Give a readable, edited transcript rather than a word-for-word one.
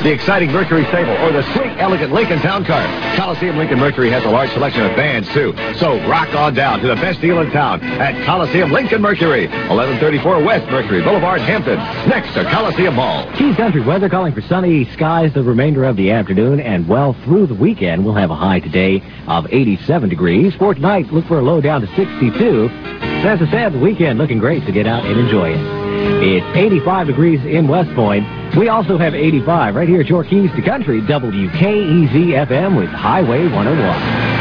the exciting Mercury Sable, or the sleek, elegant Lincoln Town Car. Coliseum Lincoln Mercury has a large selection of vans, too. So rock on down to the best deal in town at Coliseum Lincoln Mercury, 1134 West Mercury Boulevard, Hampton, next to Coliseum Mall. Keys Country weather calling for sunny skies the remainder of the afternoon, and well through the weekend. We'll have a high today of 87 degrees. For tonight, look for a low down to 62. So as I said, the weekend looking great, so get out and enjoy it. It's 85 degrees in West Point. We also have 85 right here at your Keys to Country, WKEZ-FM with Highway 101.